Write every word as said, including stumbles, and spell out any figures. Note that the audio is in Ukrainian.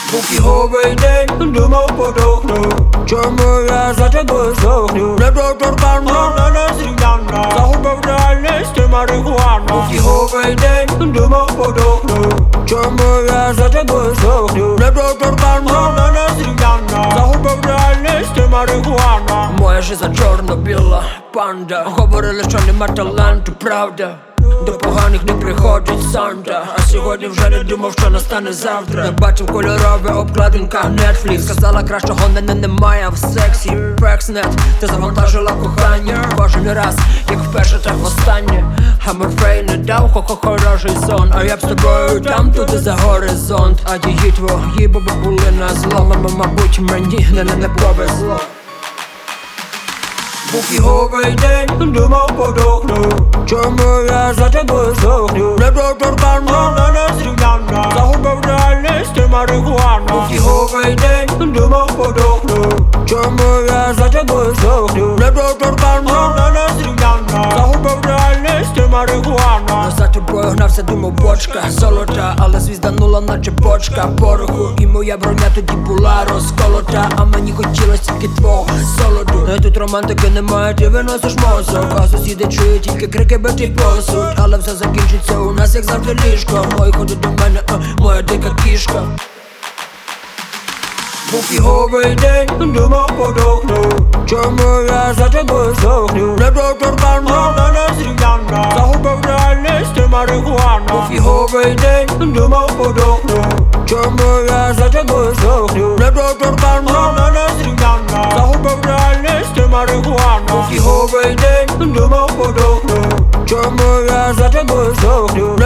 Був фіговий день, думав подохну. Чому я за тобою сохню? Недоторканна, не незрівнянна. Загубив реальність марихуана. Був фіговий день, думав подохну. Чому я за тобою сохню? Недоторканна, не незрівнянна. Загубив реальність марихуана. Моя жиза чорно-біла панда. Говорили, що нема таланту, правда. До поганих не приходить Санта. А сьогодні вже не думав, що настане завтра. Я бачив кольорове обкладинка Netflix. Сказала, кращого не немає в сексі. Пекснет, ти завантажила кохання. Кожен раз, як вперше, так востаннє. А Морфей не дав хо-хо-хороший сон. А я б з тобою там, туди за горизонт. А її твої боби були на зло. Мабуть, мені не не, не повезло. Був фіговий день, думав подохну. Чому я за тобою сохню? Недоторканна, не незрівнянна. Загубив реальність марихуана. Був фіговий день, думав подохну. Чому я за тобою сохню? Недоторканна, не незрівнянна. Загубив реальність марихуана. За тобою гнався, думав бочка золота, але звізданула наче бочка пороху. І моя броня тоді була розколота. А мені хотілось тільки твого солоду. А тут романтики немає, ти виносиш мозок. А сусіди чують тільки крики, битий посуд. Але все закінчиться у нас, як завжди ліжко. Мої ходять до мене, а моя дика кішка. Був фіговий день, думав подохну. Чому я за тобою сохню? Недоторканна, не незрівнянна. Загубив реальність марихуана. Був фіговий день, думав подохну. Чому я за тобою сохню? Недоторканна, не незрівнянна. Загубив реальність марихуана. Був фіговий день, думав подохну. Чому я за тобою сохню?